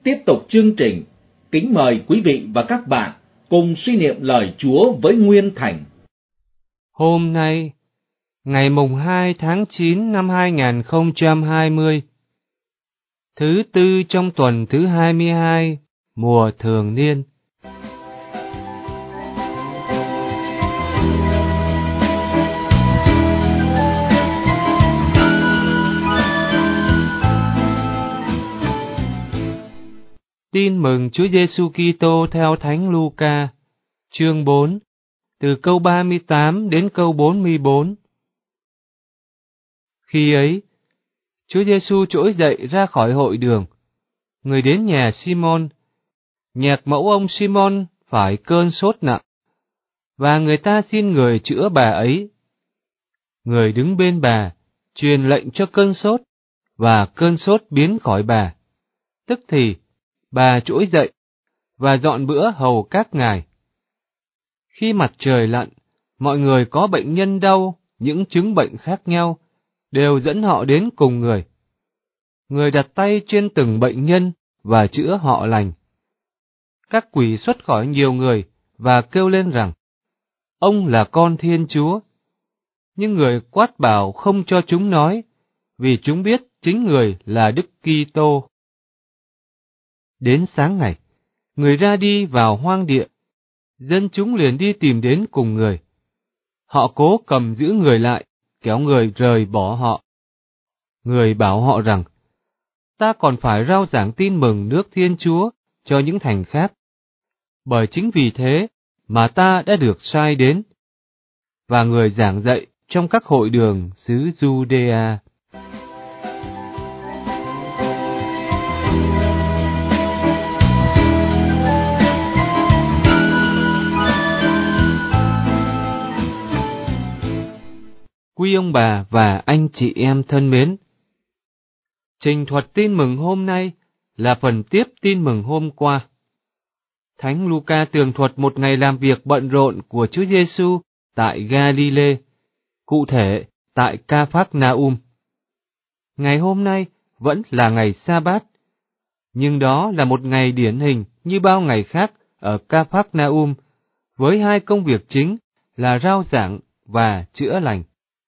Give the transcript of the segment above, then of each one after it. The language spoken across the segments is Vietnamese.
tiếp tục chương trình, kính mời quý vị và các bạn cùng suy niệm lời Chúa với Nguyên Thành. Hôm nay, ngày mùng 2 tháng 9 năm 2020, thứ tư trong tuần thứ 22, mùa thường niên. Tin mừng Chúa Giêsu Kitô theo Thánh Luca, chương 4, từ câu 38 đến câu 44. Khi ấy, Chúa Giêsu trỗi dậy ra khỏi hội đường, người đến nhà Simon. Nhạc mẫu ông Simon phải cơn sốt nặng, và người ta xin người chữa bà ấy. Người đứng bên bà truyền lệnh cho cơn sốt, và cơn sốt biến khỏi bà. Tức thì bà trỗi dậy và dọn bữa hầu các ngài. Khi mặt trời lặn, mọi người có bệnh nhân đau, những chứng bệnh khác nhau, đều dẫn họ đến cùng người. Người đặt tay trên từng bệnh nhân và chữa họ lành. Các quỷ xuất khỏi nhiều người và kêu lên rằng, ông là con Thiên Chúa. Nhưng người quát bảo không cho chúng nói, vì chúng biết chính người là Đức Kitô. Đến sáng ngày, người ra đi vào hoang địa, dân chúng liền đi tìm đến cùng người. Họ cố cầm giữ người lại, kéo người rời bỏ họ. Người bảo họ rằng, ta còn phải rao giảng tin mừng nước Thiên Chúa cho những thành khác. Bởi chính vì thế mà ta đã được sai đến. Và người giảng dạy trong các hội đường xứ Giu-đê-a. Quý ông bà và anh chị em thân mến, trình thuật tin mừng hôm nay là phần tiếp tin mừng hôm qua. Thánh Luca tường thuật một ngày làm việc bận rộn của Chúa Giêsu tại Ga-li-lê, cụ thể tại Ca-phác-na-um. Ngày hôm nay vẫn là ngày Sa-bát, nhưng đó là một ngày điển hình như bao ngày khác ở Ca-phác-na-um, với hai công việc chính là rao giảng và chữa lành.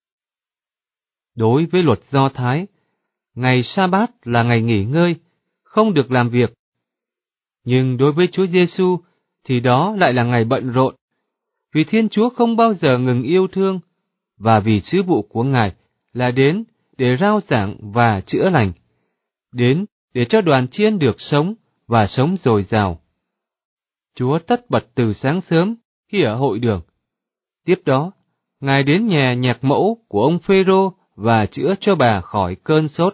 Đối với luật Do Thái, ngày Sa-bát là ngày nghỉ ngơi, không được làm việc. Nhưng đối với Chúa Giêsu thì đó lại là ngày bận rộn, vì Thiên Chúa không bao giờ ngừng yêu thương, và vì sứ vụ của Ngài là đến để rao giảng và chữa lành, đến để cho đoàn chiên được sống và sống dồi dào. Chúa tất bật từ sáng sớm khi ở hội đường. Tiếp đó, Ngài đến nhà nhạc mẫu của ông Phêrô và chữa cho bà khỏi cơn sốt.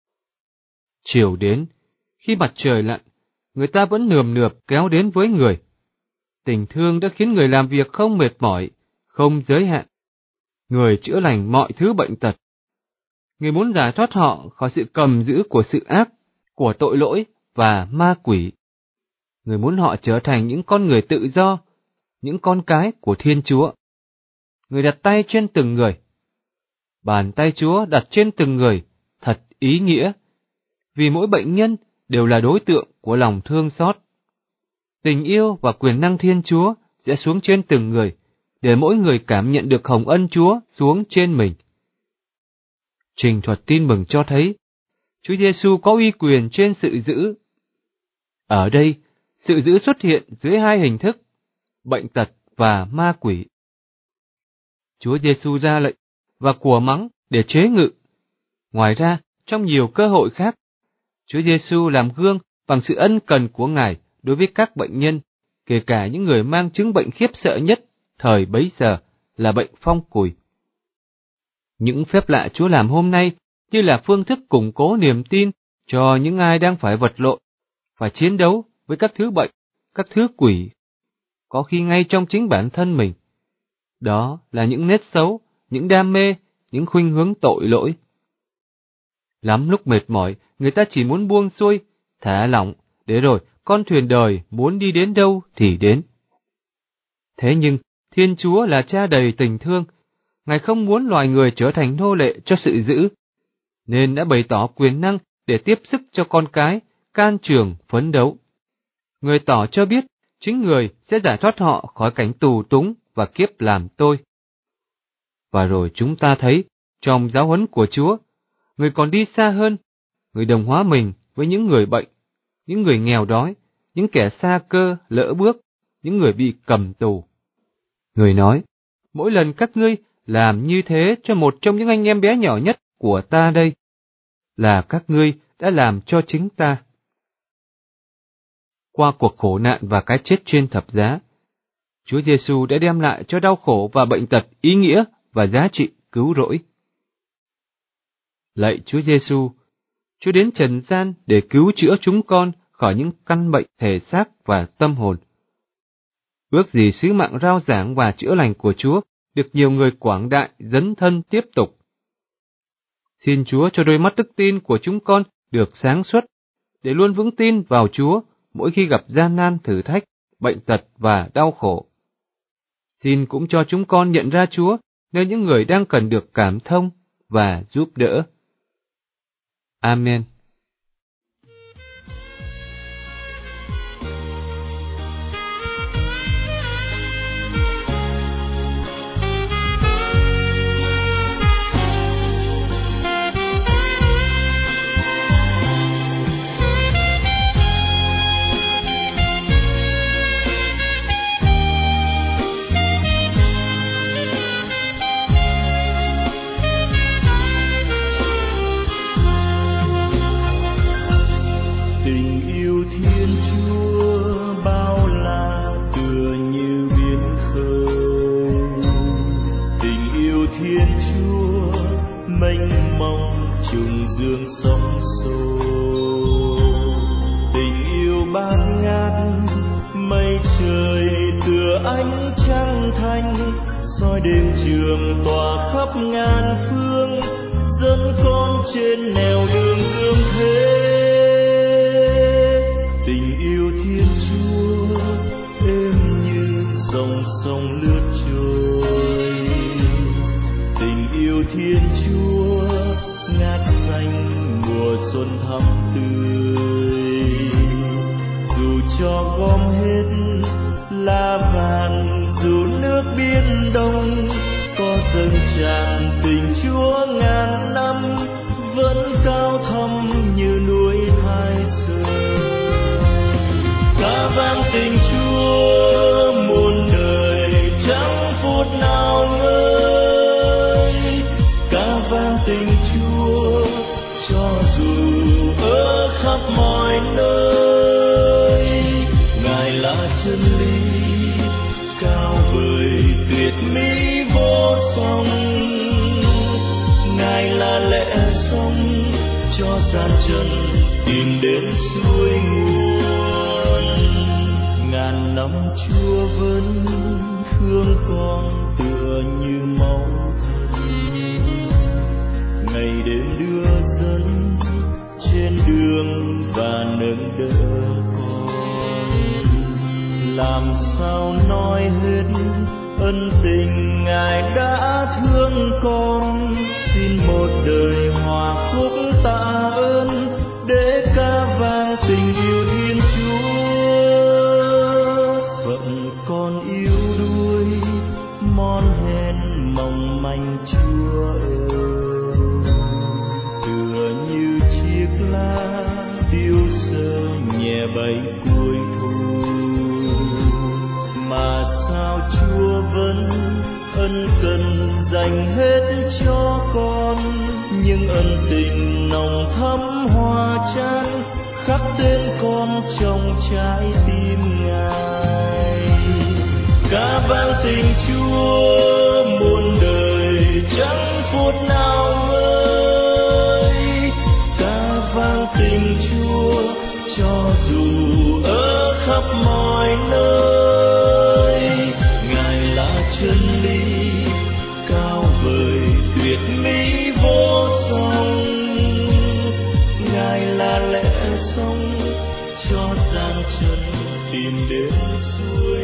Chiều đến, khi mặt trời lặn, người ta vẫn nườm nượp kéo đến với người. Tình thương đã khiến người làm việc không mệt mỏi, không giới hạn. Người chữa lành mọi thứ bệnh tật. Người muốn giải thoát họ khỏi sự cầm giữ của sự ác, của tội lỗi và ma quỷ. Người muốn họ trở thành những con người tự do, những con cái của Thiên Chúa. Người đặt tay trên từng người. Bàn tay Chúa đặt trên từng người, thật ý nghĩa, vì mỗi bệnh nhân đều là đối tượng của lòng thương xót. Tình yêu và quyền năng Thiên Chúa sẽ xuống trên từng người, để mỗi người cảm nhận được hồng ân Chúa xuống trên mình. Trình thuật tin mừng cho thấy, Chúa Giêsu có uy quyền trên sự dữ. Ở đây, sự dữ xuất hiện dưới hai hình thức, bệnh tật và ma quỷ. Chúa Giêsu ra lệnh và của mắng để chế ngự. Ngoài ra, trong nhiều cơ hội khác, Chúa Giêsu làm gương bằng sự ân cần của Ngài đối với các bệnh nhân, kể cả những người mang chứng bệnh khiếp sợ nhất thời bấy giờ là bệnh phong cùi. Những phép lạ Chúa làm hôm nay như là phương thức củng cố niềm tin cho những ai đang phải vật lộn, phải chiến đấu với các thứ bệnh, các thứ quỷ, có khi ngay trong chính bản thân mình. Đó là những nết xấu, những đam mê, những khuynh hướng tội lỗi. Lắm lúc mệt mỏi, người ta chỉ muốn buông xuôi, thả lỏng, để rồi con thuyền đời muốn đi đến đâu thì đến. Thế nhưng, Thiên Chúa là Cha đầy tình thương, Ngài không muốn loài người trở thành nô lệ cho sự dữ, nên đã bày tỏ quyền năng để tiếp sức cho con cái can trường phấn đấu. Người tỏ cho biết chính người sẽ giải thoát họ khỏi cảnh tù túng và kiếp làm tôi. Và rồi chúng ta thấy, trong giáo huấn của Chúa, người còn đi xa hơn, người đồng hóa mình với những người bệnh, những người nghèo đói, những kẻ sa cơ, lỡ bước, những người bị cầm tù. Người nói, mỗi lần các ngươi làm như thế cho một trong những anh em bé nhỏ nhất của ta đây, là các ngươi đã làm cho chính ta. Qua cuộc khổ nạn và cái chết trên thập giá, Chúa Giêsu đã đem lại cho đau khổ và bệnh tật ý nghĩa và giá trị cứu rỗi. Lạy Chúa Giêsu, Chúa đến trần gian để cứu chữa chúng con khỏi những căn bệnh thể xác và tâm hồn. Ước gì sứ mạng rao giảng và chữa lành của Chúa được nhiều người quảng đại dấn thân tiếp tục. Xin Chúa cho đôi mắt đức tin của chúng con được sáng suốt, để luôn vững tin vào Chúa mỗi khi gặp gian nan thử thách, bệnh tật và đau khổ. Xin cũng cho chúng con nhận ra Chúa nơi những người đang cần được cảm thông và giúp đỡ. Amen. soi đêm trường tỏa khắp ngàn phương, dẫn con trên nẻo đường dương thế. Tình yêu Thiên Chúa êm như dòng sông lướt trôi, tình yêu Thiên Chúa ngát xanh mùa xuân thắm tươi. Dù cho gom hết lá vàng, dù nước biển đông có dâng tràn, tình Chúa ngàn năm vẫn cao thâm như núi Thái Sơn. Ca vang tình Chúa muôn đời chẳng phút nào ngơi, ca vang tình Chúa cho dù ở khắp mọi nơi. Ngài là chân lý cao vời tuyệt mỹ vô song, Ngài là lẽ sống cho gian trần tìm đến suối nguồn. Ngàn năm Chúa vẫn thương con tựa như máu thân, ngày đêm đưa dẫn trên đường và nâng đỡ con. Làm sao nói hết ân tình Ngài đã thương con, xin một đời hòa khúc tạ ơn để ca vang tình yêu Thiên Chúa. Phận con yếu đuối mon hèn mong manh Chúa ơi, tựa như chiếc lá tiêu sơ nhẹ bay cuối thu. Mà sao Chúa vẫn ân cần dành hết cho con, nhưng ân tình nồng thắm hòa chan khắc tên con trong trái tim Ngài. Ca vang tình Chúa muôn đời chẳng phút nào ngơi, ca vang tình Chúa cho dù ở khắp mọi nơi. Ngài là chân lý cao vời tuyệt mỹ vô song, Ngài là lẽ sống cho gian trần tìm đến suối